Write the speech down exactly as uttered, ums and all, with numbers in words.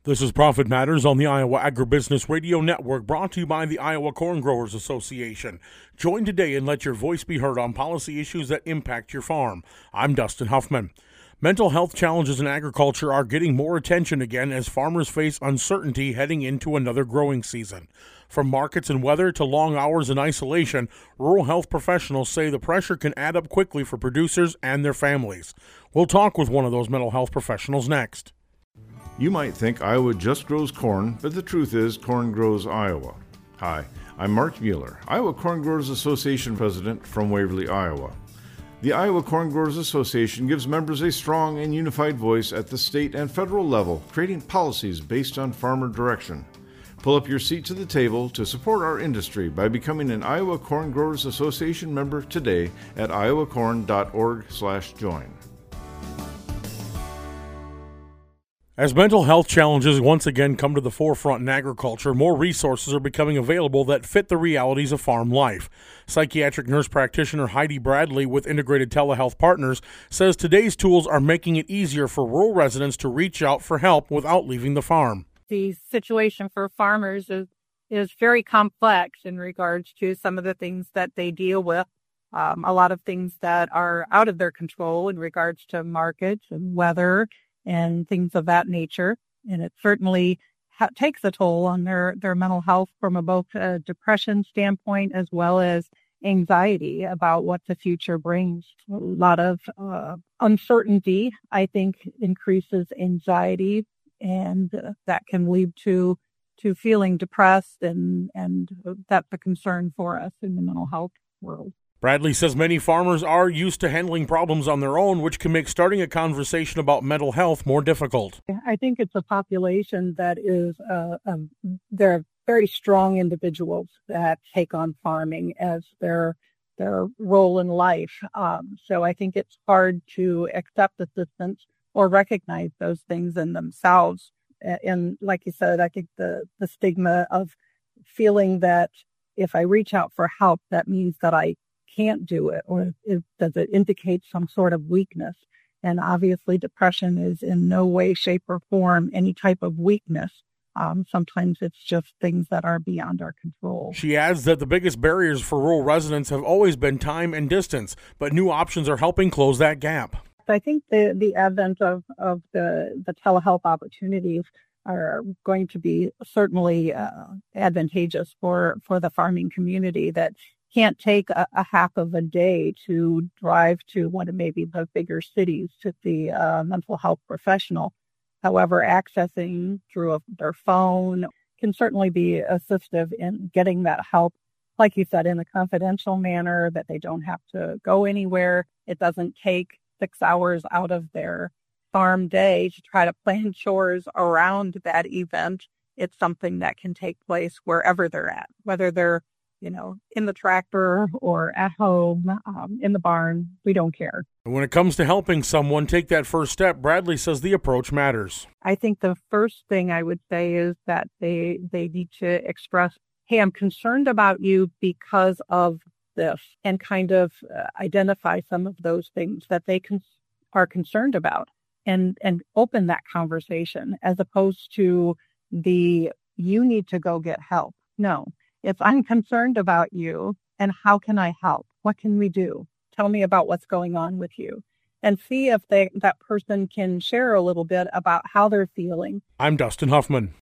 This is Profit Matters on the Iowa Agribusiness Radio Network, brought to you by the Iowa Corn Growers Association. Join today and let your voice be heard on policy issues that impact your farm. I'm Dustin Huffman. Mental health challenges in agriculture are getting more attention again as farmers face uncertainty heading into another growing season. From markets and weather to long hours in isolation, rural health professionals say the pressure can add up quickly for producers and their families. We'll talk with one of those mental health professionals next. You might think Iowa just grows corn, but the truth is corn grows Iowa. Hi, I'm Mark Mueller, Iowa Corn Growers Association President from Waverly, Iowa. The Iowa Corn Growers Association gives members a strong and unified voice at the state and federal level, creating policies based on farmer direction. Pull up your seat to the table to support our industry by becoming an Iowa Corn Growers Association member today at iowa corn dot org slash join. As mental health challenges once again come to the forefront in agriculture, more resources are becoming available that fit the realities of farm life. Psychiatric nurse practitioner Heidi Bradley with Integrated Telehealth Partners says today's tools are making it easier for rural residents to reach out for help without leaving the farm. The situation for farmers is, is very complex in regards to some of the things that they deal with. Um, a lot of things that are out of their control in regards to markets and weather and things of that nature. And it certainly ha- takes a toll on their, their mental health from a both a depression standpoint as well as anxiety about what the future brings. A lot of uh, uncertainty, I think, increases anxiety, and uh, that can lead to to feeling depressed, and, and that's a concern for us in the mental health world. Bradley says many farmers are used to handling problems on their own, which can make starting a conversation about mental health more difficult. I think it's a population that is, uh, um, they're very strong individuals that take on farming as their their role in life. Um, so I think it's hard to accept assistance or recognize those things in themselves. And like you said, I think the, the stigma of feeling that if I reach out for help, that means that I can't do it, or it, does it indicate some sort of weakness? And obviously depression is in no way, shape, or form any type of weakness. Um, sometimes it's just things that are beyond our control. She adds that the biggest barriers for rural residents have always been time and distance, but new options are helping close that gap. I think the, the advent of, of the, the telehealth opportunities are going to be certainly uh, advantageous for, for the farming community that can't take a, a half of a day to drive to one of maybe the bigger cities to see a mental health professional. However, accessing through a, their phone can certainly be assistive in getting that help, like you said, in a confidential manner, that they don't have to go anywhere. It doesn't take six hours out of their farm day to try to plan chores around that event. It's something that can take place wherever they're at, whether they're you know, in the tractor or at home, um, in the barn. We don't care. When it comes to helping someone take that first step, Bradley says the approach matters. I think the first thing I would say is that they they need to express, hey, I'm concerned about you because of this, and kind of uh, identify some of those things that they con- are concerned about, and, and open that conversation, as opposed to the, you need to go get help. No. If I'm concerned about you, and how can I help? What can we do? Tell me about what's going on with you, and see if they, that person can share a little bit about how they're feeling. I'm Dustin Huffman.